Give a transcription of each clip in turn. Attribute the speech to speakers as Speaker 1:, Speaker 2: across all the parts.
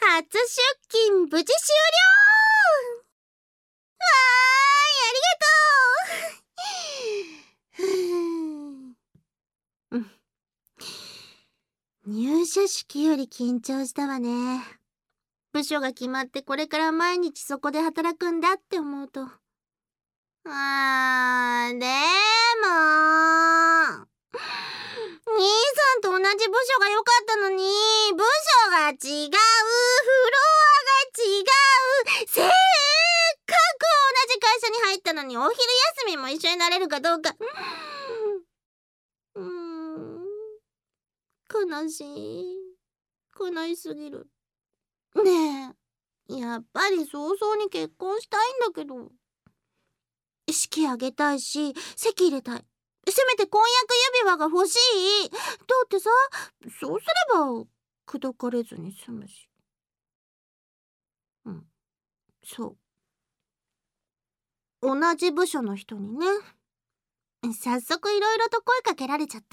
Speaker 1: 初出勤無事終了。わーい、ありがとう。入社式より緊張したわね。部署が決まってこれから毎日そこで働くんだって思うと。でも兄さんと同じ部署が良かったのに、部署が違う、フロアが違う、せっかく同じ会社に入ったのにお昼休みも一緒になれるかどうか。悲しい。悲しすぎる。ねえ、やっぱり早々に結婚したいんだけど。式挙げたいし、籍入れたい。せめて婚約指輪が欲しい。だってさ、そうすれば口説かれずに済むし。そう。同じ部署の人にね。早速いろいろと声かけられちゃった。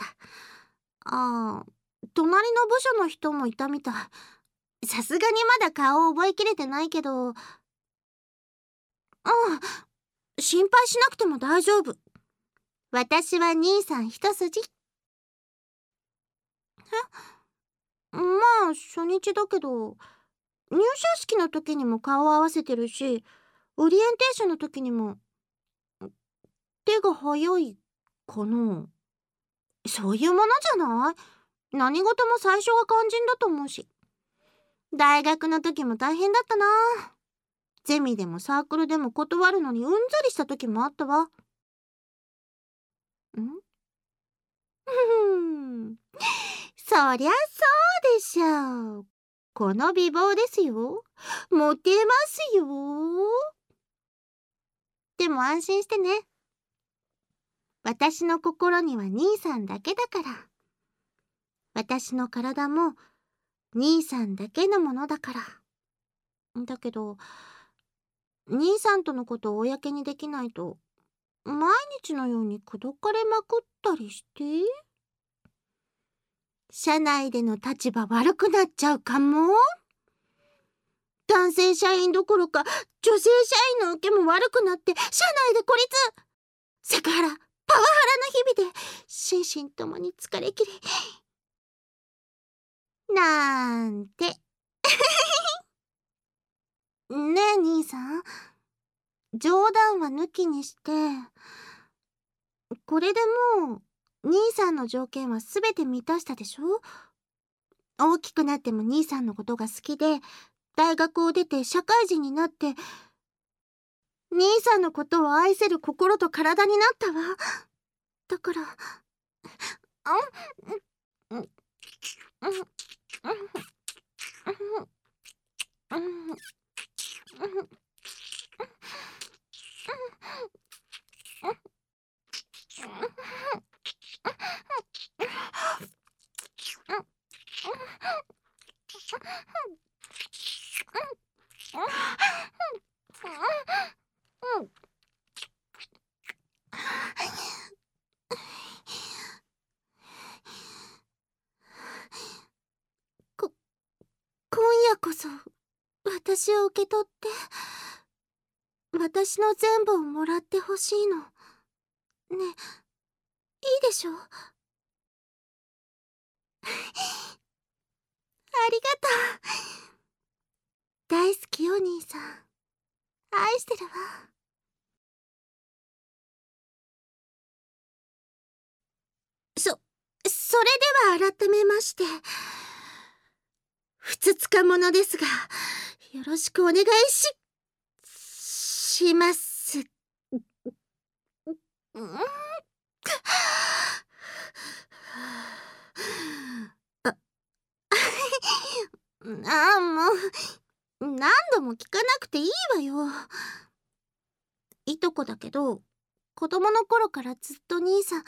Speaker 1: 隣の部署の人もいたみたい。さすがにまだ顔を覚えきれてないけど。心配しなくても大丈夫。私は兄さん一筋。まあ初日だけど、入社式の時にも顔合わせてるし、オリエンテーションの時にも。手が早いかな。そういうものじゃない？何事も最初が肝心だと思うし。大学の時も大変だったな。ゼミでもサークルでも断るのにうんざりした時もあったわ。そりゃそうでしょう。この美貌ですよ。モテますよ。でも安心してね。私の心には兄さんだけだから。私の体も兄さんだけのものだから。だけど、兄さんとのことを公にできないと、毎日のように口説かれまくったりして、社内での立場悪くなっちゃうかも。男性社員どころか女性社員の受けも悪くなって社内で孤立。セクハラ、パワハラの日々で心身ともに疲れきりなんて。ねえ兄さん、冗談は抜きにして、これでもう兄さんの条件は全て満たしたでしょ？大きくなっても兄さんのことが好きで、大学を出て社会人になって兄さんのことを愛せる心と体になったわ。だから今夜こそ私を受け取って、私の全部をもらってほしいの。ね、いいでしょ？ありがとう。大好きよ兄さん。愛してるわ。それでは改めまして、ふつつか者ですが、よろしくお願いします。もう、何度も聞かなくていいわよ。いとこだけど、子供の頃からずっと兄さん、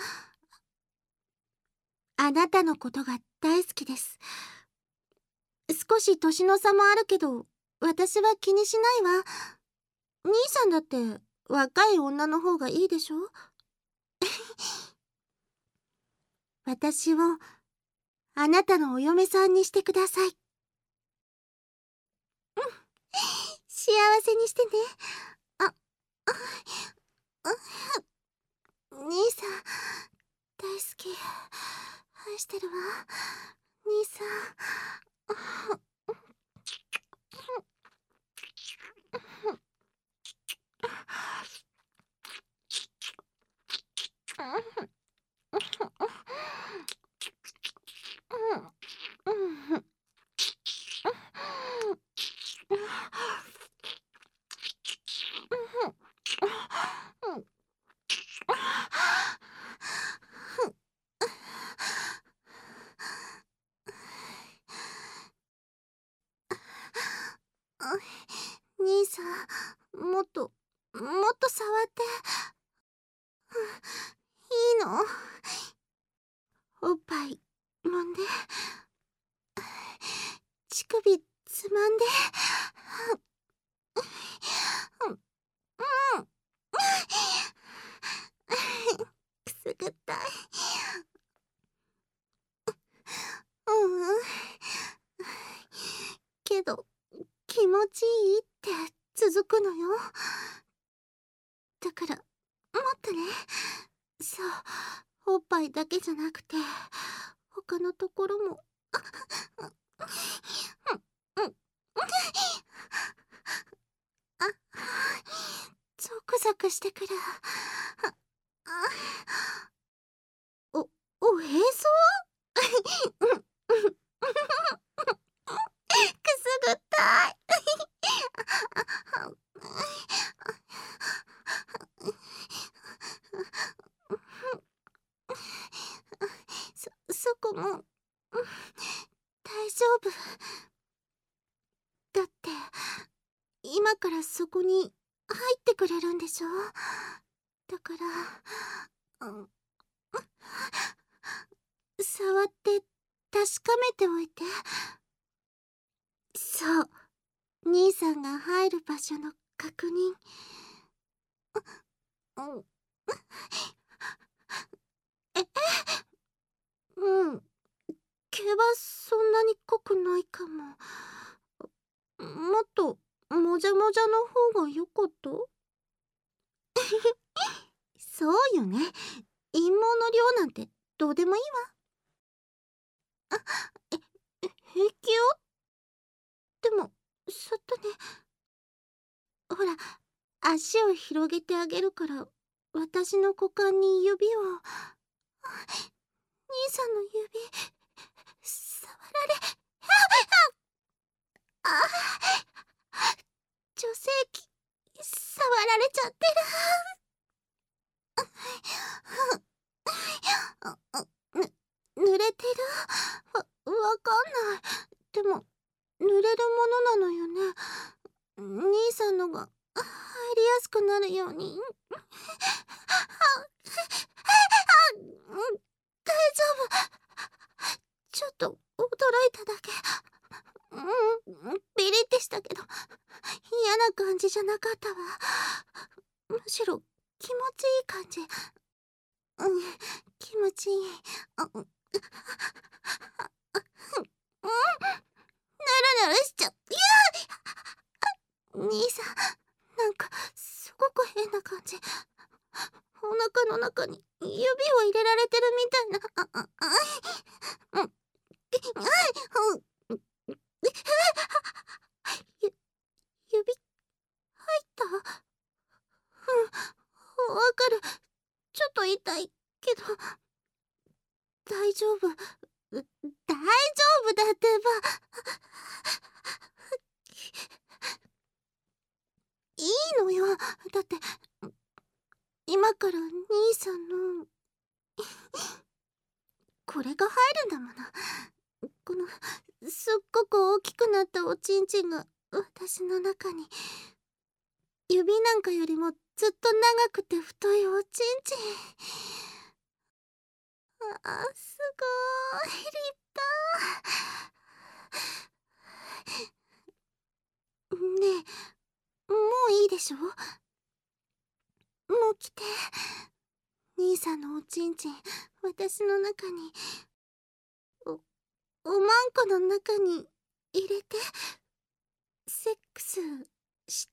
Speaker 1: あなたのことが大好きです。少し年の差もあるけど、私は気にしないわ。兄さんだって若い女の方がいいでしょ？私をあなたのお嫁さんにしてください。 幸せにしてね。あ、兄さん、大好き。愛してるわ。兄さん。兄さん、もっと触っていいの？おっぱい揉んで、乳首つまんで。くすぐったい。けど気持ちいいって続くのよ。だからもっとね。そう、おっぱいだけじゃなくて他のところも。ゾクゾクしてくる。おへそくすぐったい。そこも大丈夫だって。今からそこに入ってくれるんでしょ。だから、触って確かめておいて。そう、兄さんが入る場所の確認。毛はそんなに濃くないかも。もっともじゃもじゃの方がよかった？そうよね。陰謀の量なんてどうでもいいわ。平気よ。でもそっとね。ほら、足を広げてあげるから私の股間に指を。兄さんの指触られ。女性器触られちゃってる。濡れてる。わかんない。でも濡れるものなのよね。兄さんのが入りやすくなるように。大丈夫。ちょっと驚いただけ。ビリってしたけど嫌な感じじゃなかったわ。むしろ気持ちいい感じ。気持ちいい。ぬるぬるしちゃう。兄さん、なんかすごく変な感じ。お腹の中に指を入れられてるみたいな。指入った？わかる。ちょっと痛いけど大丈夫。大丈夫だってば。いいのよ。だって今から兄さんのこれが入るんだもの。このすっごく大きくなったおちんちんが私の中に。指なんかよりもずっと長くて太いおちんちん。すごーい立派。ねえ、もういいでしょ。もう来て。兄さんのおちんちん私の中に、おまんこの中に入れて。 セックスして。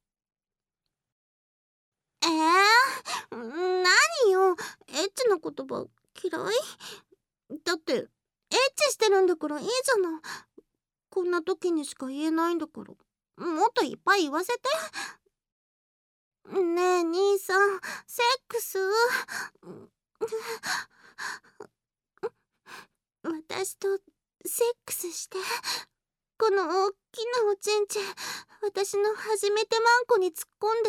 Speaker 1: 何よ、エッチな言葉嫌い？だってエッチしてるんだからいいじゃない。こんな時にしか言えないんだから、もっといっぱい言わせて。ねえ兄さん、セックス。私とセックスして。この大きなおちんちん、私の初めてマンコに突っ込んで。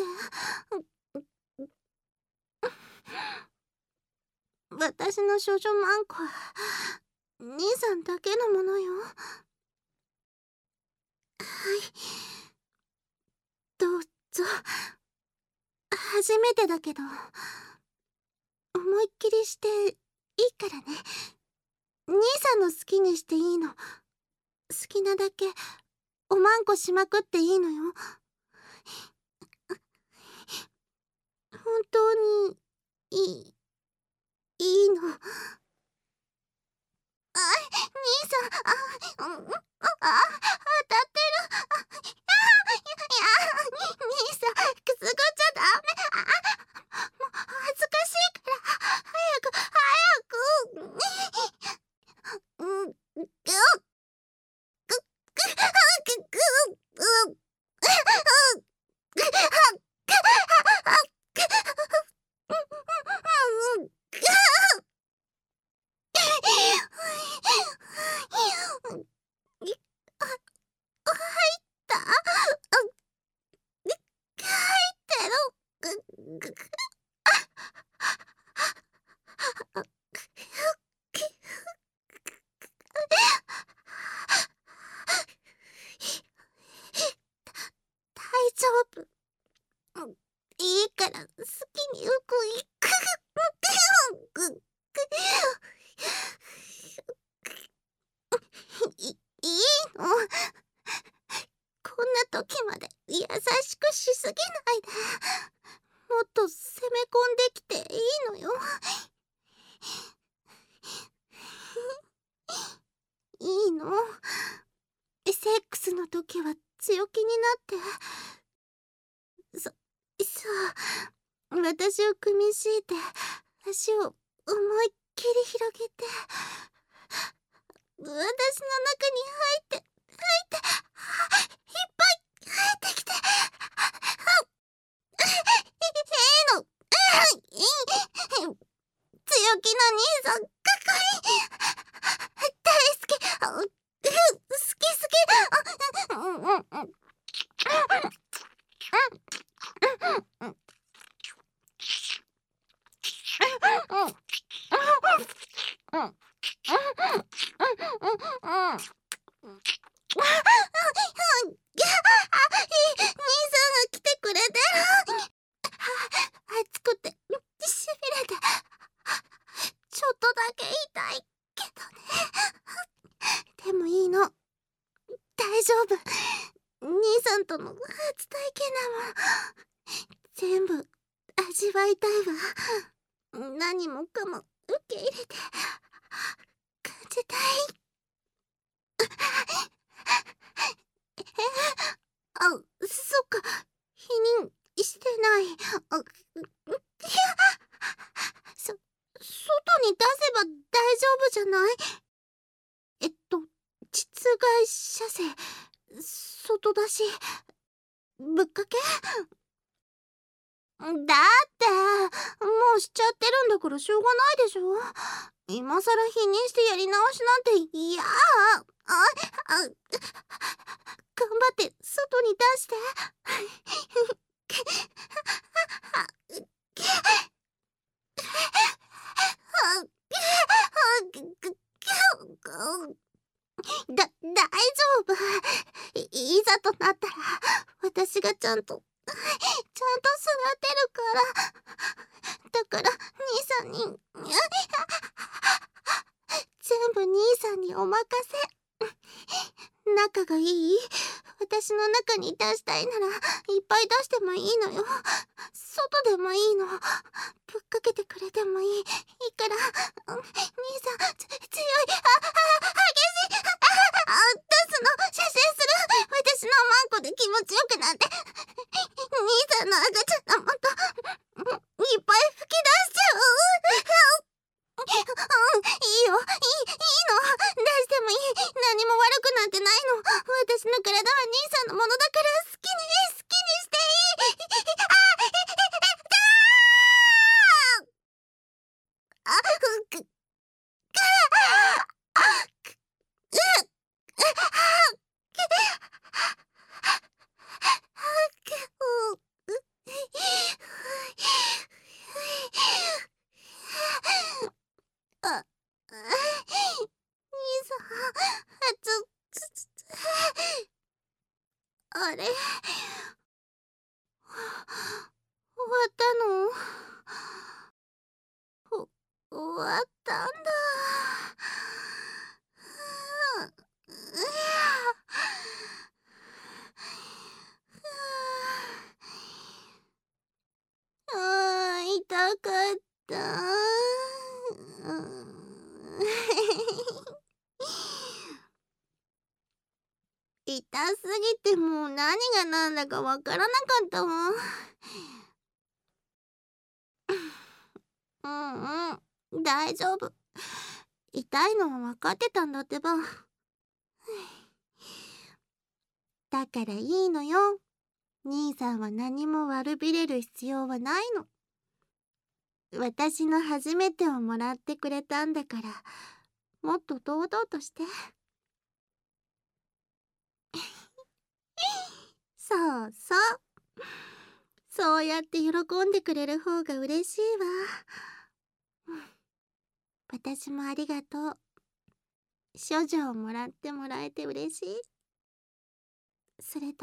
Speaker 1: 私の処女マンコは兄さんだけのものよ。はい、どうぞ。初めてだけど思いっきりしていいからね。兄さんの好きにしていいの。好きなだけおまんこしまくっていいのよ。本当にいいの。兄さん、当たってる。兄さん、くすぐっちゃダメ。もう恥ずかしいから、早く。大丈夫。いいから好きにいいの。こんな時まで優しくしすぎないで。もっと攻め込んできていいのよ。いいの。セックスの時は強気になって。さあ、私を組み敷いて足を思いっきり広げて、私の中に入っていっぱい入ってきて。いいの。強気な兄さんかっこいい。大好き。好き。兄さんが来てくれてる。熱くてしびれて、ちょっとだけ痛いけどね。でもいいの。大丈夫。兄さんとの初体験だもん。全部味わいたいわ。何もかも受け入れて感じたい。そっか、否認してない。外に出せば大丈夫じゃない？実害射精、外出し、ぶっかけ？だってもうしちゃってるんだからしょうがないでしょ。今さら否認してやり直しなんて嫌。頑張って外に出して。大丈夫。いざとなったら私がちゃんと育てるから。だから兄さんに全部兄さんにお任せ。仲がいい？私の中に出したいならいっぱい出してもいいのよ。外でもいいの。ぶっかけてくれてもいいから。兄さん強い。激しい。出すの。射精する。私のマン強くなって、兄さんの赤ちゃんのもと、いっぱい吹き出しちゃう。いいよ、いいの。出してもいい。何も悪くなんてないの。私の体は兄さんのものだから好きにしていい。あ、く、あ、兄さん、あれ、終わったの？終わったんだ。痛かった。痛すぎてもう何が何だかわからなかったわ。大丈夫。痛いのは分かってたんだってば。だからいいのよ。兄さんは何も悪びれる必要はないの。私の初めてをもらってくれたんだから、もっと堂々として。そうそう。そうやって喜んでくれる方が嬉しいわ。私もありがとう。処女をもらえて嬉しい。それと、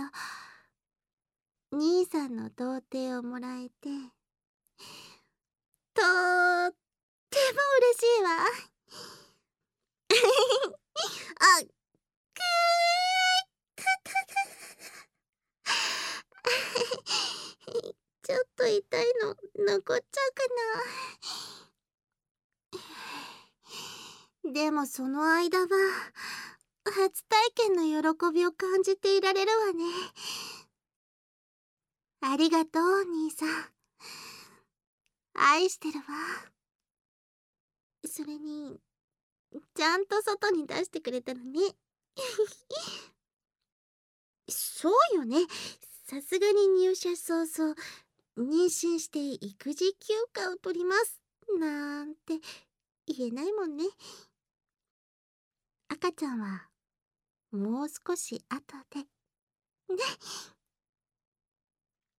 Speaker 1: 兄さんの童貞をもらえて、とっても嬉しいわ。あ、くちょっと痛いの残っちゃうかな。でもその間は初体験の喜びを感じていられるわね。ありがとう、兄さん。愛してるわ。それにちゃんと外に出してくれたのね。そうよね。さすがに入社早々妊娠して育児休暇を取りますなんて言えないもんね。赤ちゃんはもう少し後でね。